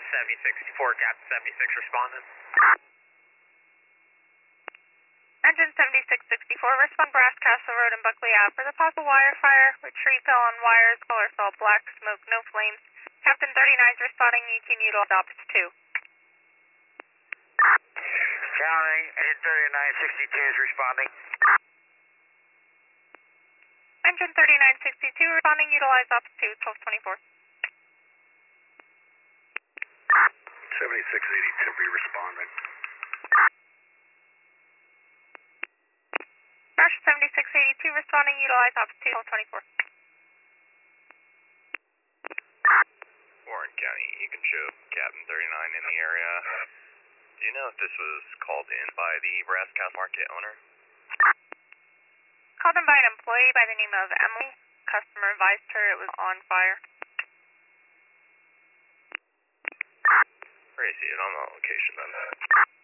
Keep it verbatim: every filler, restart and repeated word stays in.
seventy sixty-four, Captain seventy-six responding. Engine seventy-six sixty-four, respond Brass Castle Road and Buckley Ave for the possible wire fire. Retrieve fell on wires, color saw black smoke, no flames. Captain thirty-nine is responding, you can utilize opps two. Counting, engine thirty-nine sixty-two is responding. Engine thirty-nine sixty-two responding, utilize opps two, twelve twenty-four. seventy-six eighty-two be responding. Rush seventy-six eighty-two responding, utilize opps two, twelve twenty-four. Warren County, you can show Captain thirty-nine in the area. Do you know if this was called in by the Brass Castle Market owner? Called in by an employee by the name of Emily. Customer advised her it was on fire. Where do you see it on the location then?